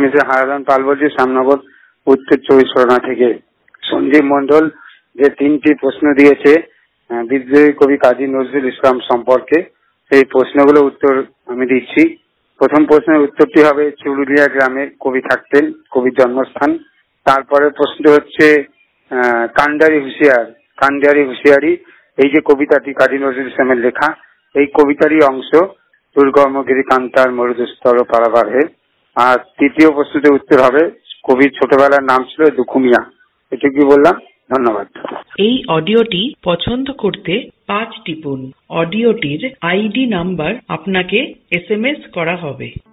Mister Haradhan পাল বলছি, শ্যামনগর উত্তর 24 পরগনা থেকে। সঞ্জীব মন্ডল যে 3টি প্রশ্ন দিয়েছে বিদ্রোহী কবি কাজী নজরুল ইসলাম সম্পর্কে, সেই প্রশ্নগুলো উত্তর আমি দিচ্ছি। প্রথম প্রশ্নের উত্তরটি হবে চুরুলিয়া গ্রামে কবি থাকতেন, কবির জন্মস্থান। তারপরে প্রশ্ন হচ্ছে কান্ডারি হুঁশিয়ারি, এই যে কবিতাটি কাজী নজরুল ইসলামের লেখা, এই কবিতারই অংশ দুর্গমগিরি কান্তার মরুদুস্তর পারাবার হে। আর তৃতীয় প্রশ্নের উত্তর হবে কবির ছোটবেলার নাম ছিল দুখুমিয়া। এটুকুই বললাম, ধন্যবাদ। এই অডিওটি পছন্দ করতে 5 টিপুন। অডিওটির আইডি নাম্বার আপনাকে SMS করা হবে।